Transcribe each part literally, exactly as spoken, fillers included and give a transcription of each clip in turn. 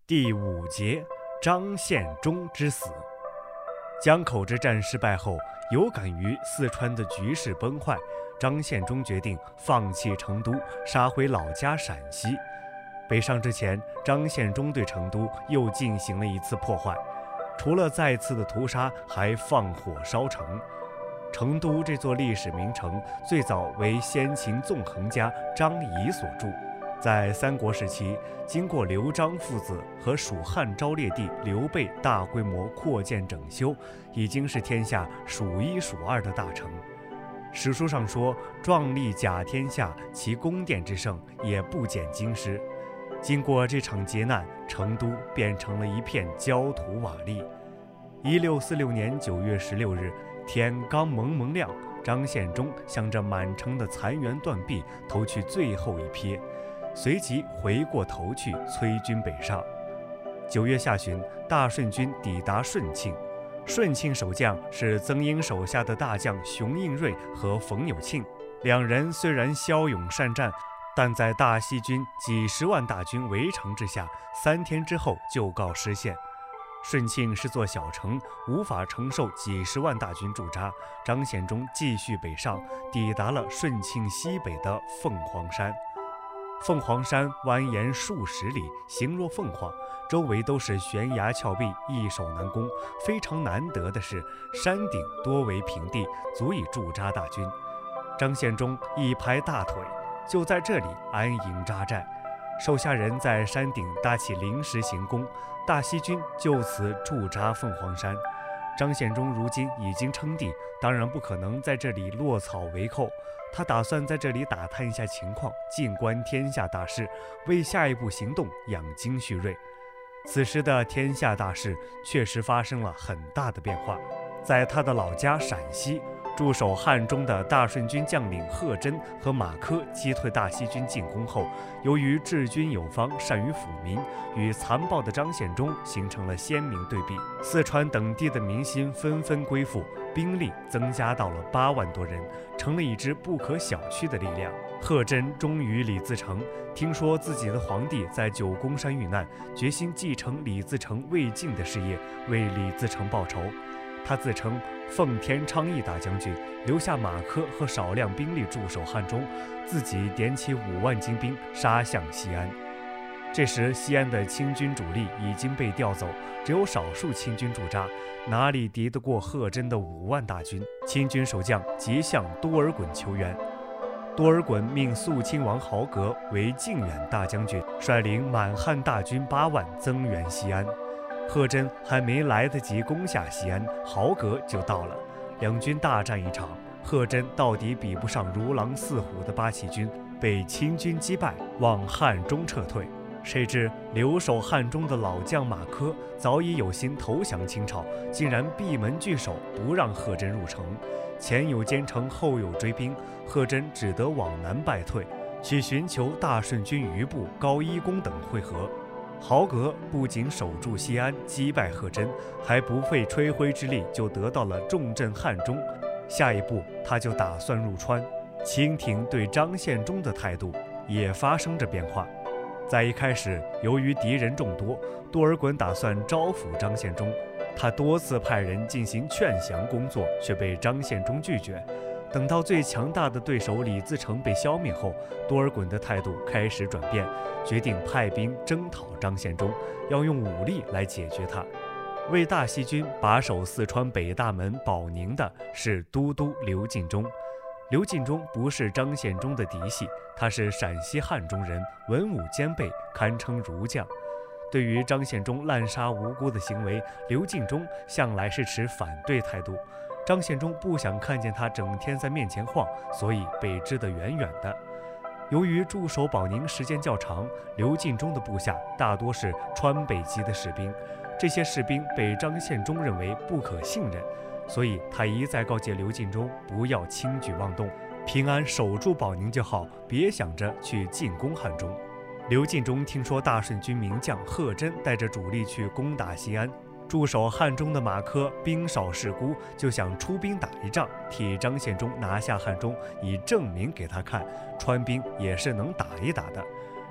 第五节，张献忠之死。江口之战失败后，有感于四川的局势崩坏，张献忠决定放弃成都，杀回老家陕西。北上之前，张献忠对成都又进行了一次破坏，除了再次的屠杀，还放火烧城。成都这座历史名城最早为先秦纵横家张仪所筑，在三国时期，经过刘张父子和蜀汉昭烈帝刘备大规模扩建整修，已经是天下数一数二的大城。史书上说，壮丽甲天下，其宫殿之盛也不减京师。经过这场劫难，成都变成了一片焦土瓦砾。一六四六年九月十六日，天刚蒙蒙亮，张献忠向着满城的残垣断壁投去最后一瞥，随即回过头去催军北上。九月下旬，大顺军抵达顺庆，顺庆守将是曾英手下的大将熊应瑞和冯有庆。两人虽然骁勇善战，但在大西军几十万大军围城之下，三天之后就告失陷。顺庆是座小城，无法承受几十万大军驻扎。张献忠继续北上，抵达了顺庆西北的凤凰山。凤凰山蜿蜒数十里，形若凤凰，周围都是悬崖峭壁，易守难攻。非常难得的是，山顶多为平地，足以驻扎大军。张献忠一拍大腿，就在这里安营扎寨。手下人在山顶搭起临时行宫，大西军就此驻扎凤凰山。张献忠如今已经称帝，当然不可能在这里落草为寇，他打算在这里打探一下情况，静观天下大势，为下一步行动养精蓄锐。此时的天下大势确实发生了很大的变化。在他的老家陕西，驻守汉中的大顺军将领贺真和马科击退大西军进攻后，由于治军有方，善于抚民，与残暴的张献忠形成了鲜明对比。四川等地的民心纷纷归附，兵力增加到了八万多人，成了一支不可小觑的力量。贺真忠于李自成，听说自己的皇帝在九宫山遇难，决心继承李自成未尽的事业，为李自成报仇。他自称奉天昌邑大将军，留下马科和少量兵力驻守汉中，自己点起五万精兵杀向西安。这时西安的清军主力已经被调走，只有少数清军驻扎，哪里敌得过贺真的五万大军？清军守将急向多尔衮求援。多尔衮命肃亲王豪格为靖远大将军，率领满汉大军八万增援西安。贺真还没来得及攻下西安，豪格就到了。两军大战一场，贺真到底比不上如狼似虎的八旗军，被清军击败，往汉中撤退。谁知留守汉中的老将马科早已有心投降清朝，竟然闭门拒守，不让贺真入城。前有奸臣，后有追兵，贺真只得往南败退，去寻求大顺军余部高一公等会合。豪格不仅守住西安，击败贺真，还不费吹灰之力就得到了重镇汉中。下一步他就打算入川。清廷对张献忠的态度也发生着变化。在一开始，由于敌人众多，多尔衮打算招抚张献忠，他多次派人进行劝降工作，却被张献忠拒绝。等到最强大的对手李自成被消灭后，多尔衮的态度开始转变，决定派兵征讨张献忠，要用武力来解决他。为大西军把守四川北大门保宁的是都督刘进忠。刘进忠不是张献忠的嫡系，他是陕西汉中人，文武兼备，堪称儒将。对于张献忠滥杀无辜的行为，刘进忠向来是持反对态度。张献忠不想看见他整天在面前晃，所以被支得远远的。由于驻守保宁时间较长，刘进忠的部下大多是川北籍的士兵，这些士兵被张献忠认为不可信任，所以他一再告诫刘进忠不要轻举妄动，平安守住保宁就好，别想着去进攻汉中。刘进忠听说大顺军名将贺真带着主力去攻打西安，驻守汉中的马科兵少势孤，就想出兵打一仗，替张献忠拿下汉中，以证明给他看，川兵也是能打一打的。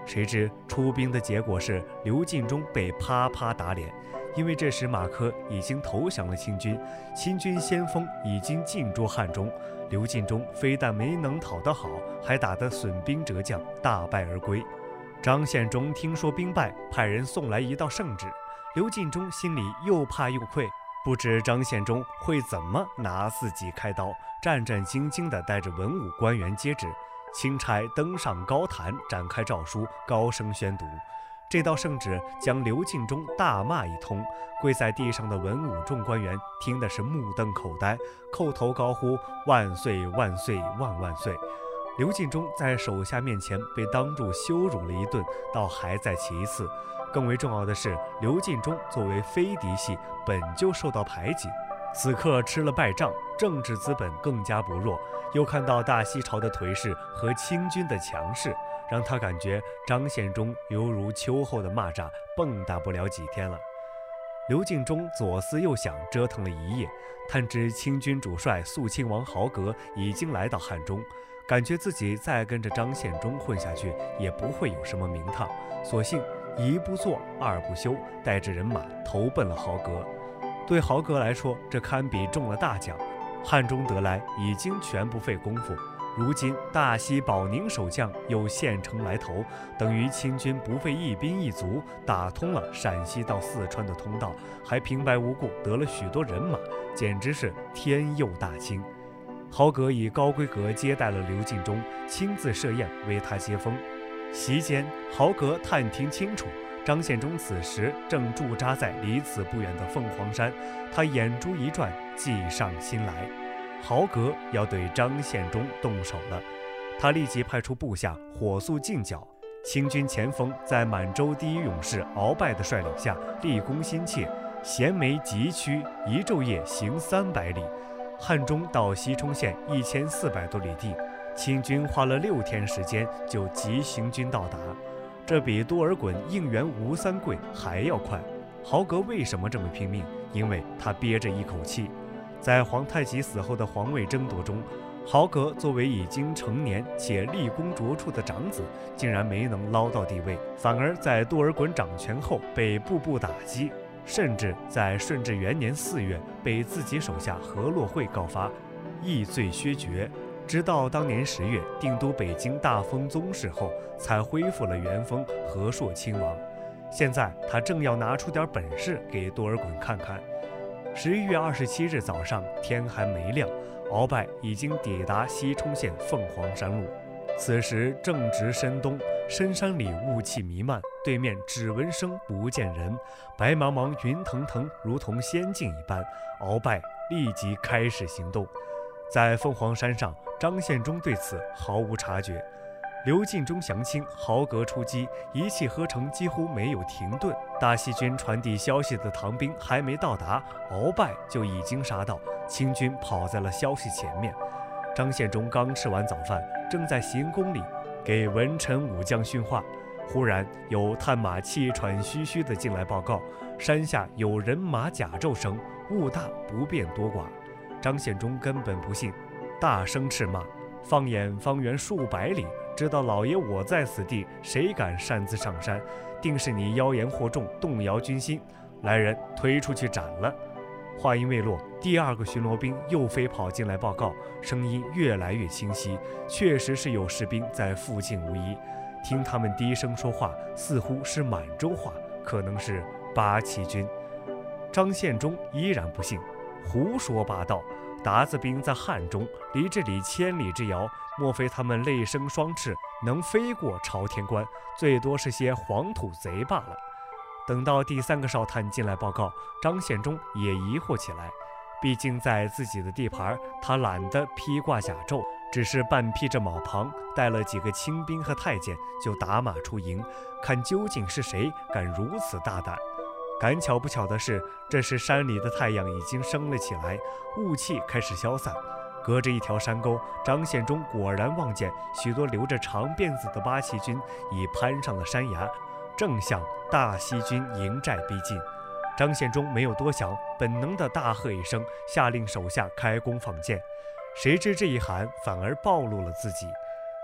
谁知出兵的结果是刘进忠被啪啪打脸，因为这时马科已经投降了清军，清军先锋已经进驻汉中，刘进忠非但没能讨得好，还打得损兵折将，大败而归。张献忠听说兵败，派人送来一道圣旨，刘进忠心里又怕又愧，不知张献忠会怎么拿自己开刀，战战兢兢地带着文武官员接旨。钦差登上高坛，展开诏书，高声宣读。这道圣旨将刘进忠大骂一通，跪在地上的文武众官员听的是目瞪口呆，叩头高呼万岁万岁万万岁。刘进忠在手下面前被当众羞辱了一顿，倒还在其次。更为重要的是，刘进忠作为非嫡系，本就受到排挤，此刻吃了败仗，政治资本更加薄弱，又看到大西朝的颓势和清军的强势，让他感觉张献忠犹如秋后的蚂蚱，蹦跶不了几天了。刘进忠左思右想，折腾了一夜，探知清军主帅肃亲王豪格已经来到汉中，感觉自己再跟着张献忠混下去也不会有什么名堂，索性一不做二不休，带着人马投奔了豪格。对豪格来说，这堪比中了大奖，汉中得来已经全不费功夫。如今大西保宁守将又献城来投，等于清军不费一兵一卒打通了陕西到四川的通道，还平白无故得了许多人马，简直是天佑大清。豪格以高规格接待了刘进忠，亲自设宴为他接风。席间，豪格探听清楚，张献忠此时正驻扎在离此不远的凤凰山，他眼珠一转，计上心来。豪格要对张献忠动手了，他立即派出部下火速进剿。清军前锋在满洲第一勇士鳌拜的率领下，立功心切，衔枚急驱，一昼夜行三百里。汉中到西充县一千四百多里地，清军花了六天时间就急行军到达，这比多尔衮应援吴三桂还要快。豪格为什么这么拼命？因为他憋着一口气。在皇太极死后的皇位争夺中，豪格作为已经成年且立功卓出的长子，竟然没能捞到帝位，反而在多尔衮掌权后被步步打击，甚至在顺治元年四月被自己手下何洛会告发，议罪削爵。直到当年十月定都北京大封宗室后，才恢复了原封和硕亲王。现在他正要拿出点本事给多尔衮看看。十一月二十七日早上，天还没亮，鳌拜已经抵达西充县凤凰山路。此时正值深冬，深山里雾气弥漫，对面只闻声不见人，白茫茫云腾腾，如同仙境一般。鳌拜立即开始行动。在凤凰山上，张献忠对此毫无察觉。刘进忠降清，豪格出击，一气呵成，几乎没有停顿。大西军传递消息的唐兵还没到达，鳌拜就已经杀到，清军跑在了消息前面。张献忠刚吃完早饭，正在行宫里给文臣武将训话，忽然有探马气喘吁吁地进来报告，山下有人马甲骤声，雾大不便多寡。张献忠根本不信，大声斥骂：放眼方圆数百里，知道老爷我在此地，谁敢擅自上山？定是你妖言惑众，动摇军心。来人，推出去斩了！话音未落，第二个巡逻兵又飞跑进来报告，声音越来越清晰，确实是有士兵在附近无疑。听他们低声说话，似乎是满洲话，可能是八旗军。张献忠依然不信，胡说八道！鞑子兵在汉中，离这里千里之遥，莫非他们类生双翅，能飞过朝天关？最多是些黄土贼罢了。等到第三个哨探进来报告，张献忠也疑惑起来。毕竟在自己的地盘，他懒得披挂甲胄，只是半披着卯袍，带了几个亲兵和太监，就打马出营，看究竟是谁敢如此大胆。赶巧不巧的是，这时山里的太阳已经升了起来，雾气开始消散。隔着一条山沟，张献忠果然望见许多留着长辫子的八旗军已攀上了山崖，正向大西军营寨逼近。张献忠没有多想，本能的大喝一声，下令手下开弓放箭。谁知这一喊反而暴露了自己。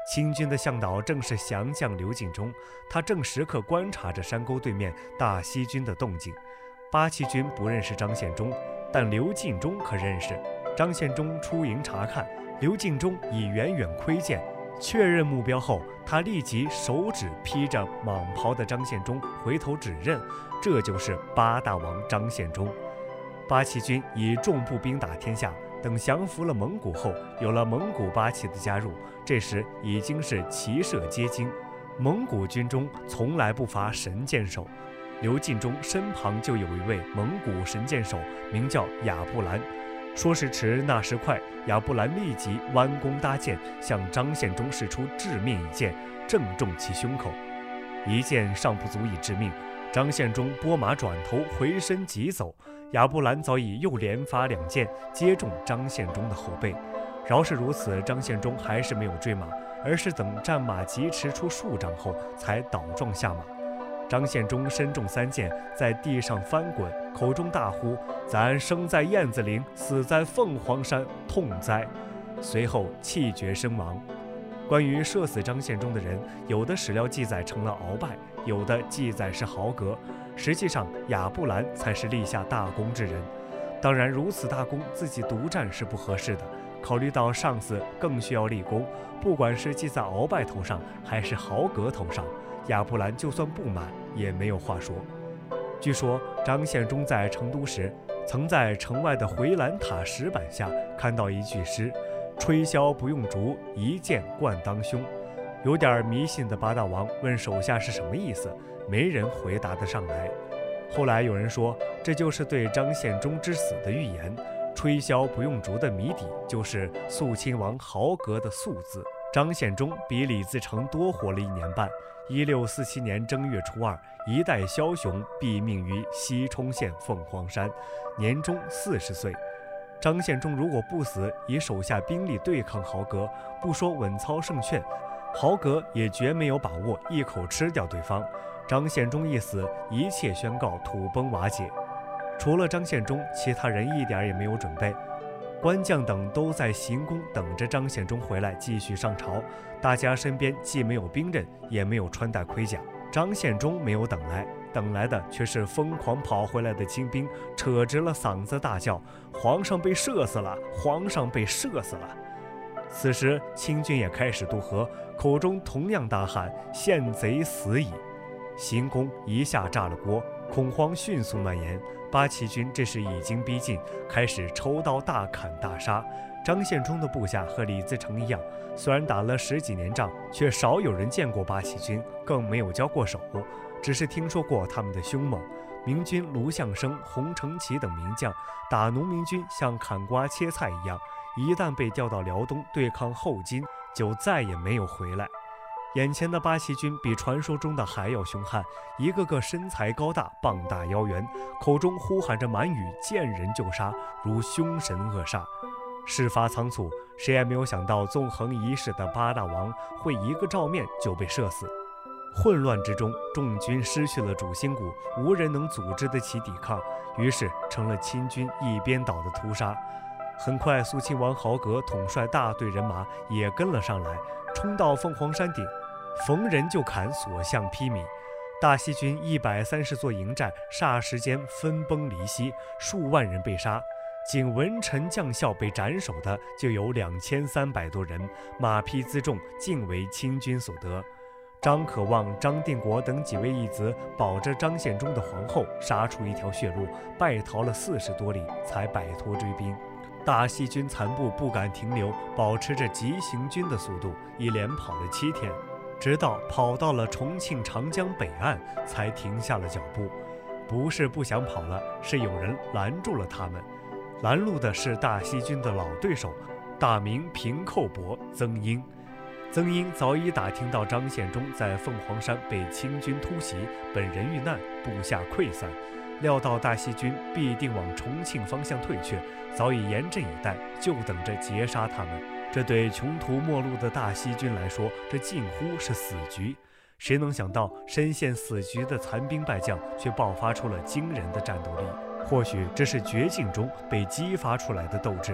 清军的向导正是降将刘敬忠，他正时刻观察着山沟对面大西军的动静。八旗军不认识张献忠，但刘敬忠可认识。张献忠出营查看，刘敬忠已远远窥见，确认目标后，他立即手指披着蟒袍的张献忠，回头指认，这就是八大王张献忠。八旗军以重步兵打天下，等降服了蒙古后，有了蒙古八旗的加入，这时已经是骑射皆精。蒙古军中从来不乏神箭手，刘敬忠身旁就有一位蒙古神箭手，名叫亚布兰。说时迟，那时快，亚布兰立即弯弓搭箭，向张献忠使出致命一箭，正中其胸口。一箭尚不足以致命，张献忠拨马转头回身急走，亚布兰早已又连发两箭，接中张献忠的后背。饶是如此，张献忠还是没有追马，而是等战马疾驰出数丈后，才倒撞下马。张献忠身中三箭，在地上翻滚，口中大呼：“咱生在燕子岭，死在凤凰山，痛哉！”随后气绝身亡。关于射死张献忠的人，有的史料记载成了鳌拜，有的记载是豪格，实际上亚布兰才是立下大功之人。当然，如此大功自己独占是不合适的，考虑到上司更需要立功，不管是记在鳌拜头上还是豪格头上，亚布兰就算不满也没有话说。据说张献忠在成都时，曾在城外的回廊塔石板下看到一句诗：“吹箫不用竹，一箭贯当胸。”有点迷信的八大王问手下是什么意思，没人回答得上来。后来有人说，这就是对张献忠之死的预言。吹箫不用竹的谜底就是肃亲王豪格的肃字。张献忠比李自成多活了一年半。一六四七年正月初二，一代枭雄毙命于西充县凤凰山，年终四十岁。张献忠如果不死，以手下兵力对抗豪格，不说稳操胜券，豪格也绝没有把握一口吃掉对方。张献忠一死，一切宣告土崩瓦解。除了张献忠，其他人一点也没有准备。官将等都在行宫等着张献忠回来继续上朝，大家身边既没有兵刃，也没有穿戴盔甲。张献忠没有等来，等来的却是疯狂跑回来的清兵，扯直了嗓子大叫：“皇上被射死了！皇上被射死了！”此时清军也开始渡河，口中同样大喊：“献贼死矣！”行宫一下炸了锅，恐慌迅速蔓延。八旗军这时已经逼近，开始抽刀大砍大杀。张献忠的部下和李自成一样，虽然打了十几年仗，却少有人见过八旗军，更没有交过手，只是听说过他们的凶猛。明军卢象升、洪承启等名将打农民军像砍瓜切菜一样，一旦被调到辽东对抗后金，就再也没有回来。眼前的八旗军比传说中的还要凶悍，一个个身材高大，膀大腰圆，口中呼喊着满语，见人就杀，如凶神恶煞。事发仓促，谁也没有想到纵横一世的八大王会一个照面就被射死。混乱之中，众军失去了主心骨，无人能组织得起抵抗，于是成了清军一边倒的屠杀。很快，肃亲王豪格统帅大队人马也跟了上来，冲到凤凰山顶，逢人就砍，所向披靡。大西军一百三十座营寨霎时间分崩离析，数万人被杀，仅文臣将校被斩首的就有两千三百多人，马匹辎重尽为清军所得。张可望、张定国等几位义子保着张献忠的皇后，杀出一条血路，败逃了四十多里，才摆脱追兵。大西军残部不敢停留，保持着急行军的速度，一连跑了七天，直到跑到了重庆长江北岸，才停下了脚步。不是不想跑了，是有人拦住了他们。拦路的是大西军的老对手，大名平寇伯曾英。曾英早已打听到张献忠在凤凰山被清军突袭，本人遇难，部下溃散，料到大西军必定往重庆方向退却，早已严阵以待，就等着截杀他们。这对穷途末路的大西军来说，这近乎是死局。谁能想到，深陷死局的残兵败将却爆发出了惊人的战斗力？或许这是绝境中被激发出来的斗志。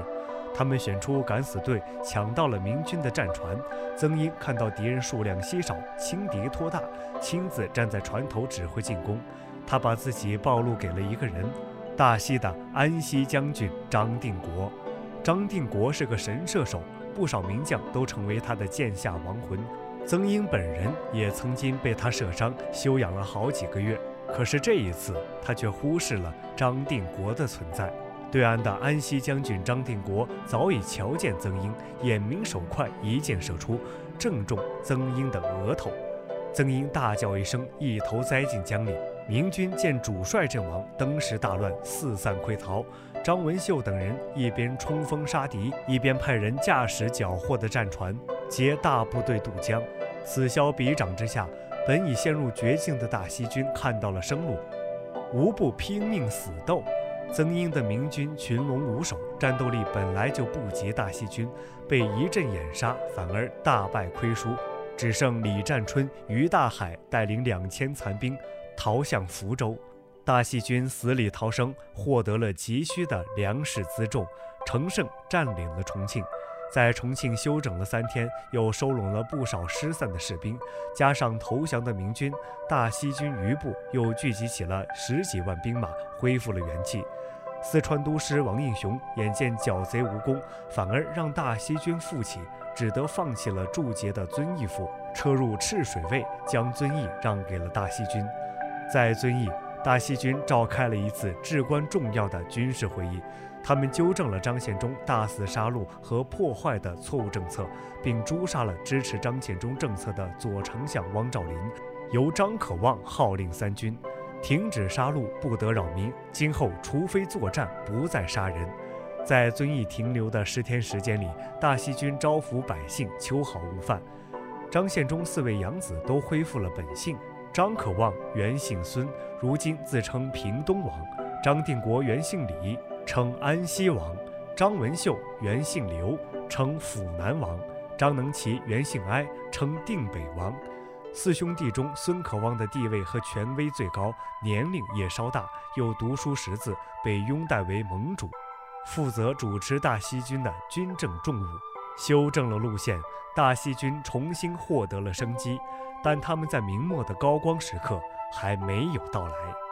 他们选出敢死队，抢到了明军的战船。曾英看到敌人数量稀少，轻敌托大，亲自站在船头指挥进攻。他把自己暴露给了一个人，大西的安西将军张定国。张定国是个神射手，不少名将都成为他的剑下亡魂。曾英本人也曾经被他射伤，休养了好几个月。可是这一次，他却忽视了张定国的存在。对岸的安西将军张定国早已瞧见曾英，眼明手快，一箭射出，正中曾英的额头。曾英大叫一声，一头栽进江里。明军见主帅阵亡，登时大乱，四散溃逃。张文秀等人一边冲锋杀敌，一边派人驾驶缴获的战船，接大部队渡江。此消彼长之下，本已陷入绝境的大西军看到了生路，无不拼命死斗。曾英的明军群龙无首，战斗力本来就不及大西军，被一阵掩杀，反而大败亏输。只剩李占春、于大海带领两千残兵逃向福州。大西军死里逃生，获得了急需的粮食辎重，乘胜占领了重庆。在重庆休整了三天，又收拢了不少失散的士兵，加上投降的明军，大西军余部又聚集起了十几万兵马，恢复了元气。四川都师王应熊眼见剿贼无功，反而让大西军复起，只得放弃了驻节的遵义府，撤入赤水卫，将遵义让给了大西军。在遵义，大西军召开了一次至关重要的军事会议，他们纠正了张献忠大肆杀戮和破坏的错误政策，并诛杀了支持张献忠政策的左丞相汪兆麟，由张可望号令三军，停止杀戮，不得扰民，今后除非作战，不再杀人。在遵义停留的十天时间里，大西军招抚百姓，秋毫无犯。张献忠四位养子都恢复了本姓，张可望原姓孙，如今自称平东王；张定国原姓李，称安西王；张文秀原姓刘，称抚南王；张能奇原姓哀，称定北王。四兄弟中，孙可望的地位和权威最高，年龄也稍大，又读书识字，被拥戴为盟主，负责主持大西军的军政重务。修正了路线，大西军重新获得了生机，但他们在明末的高光时刻还没有到来。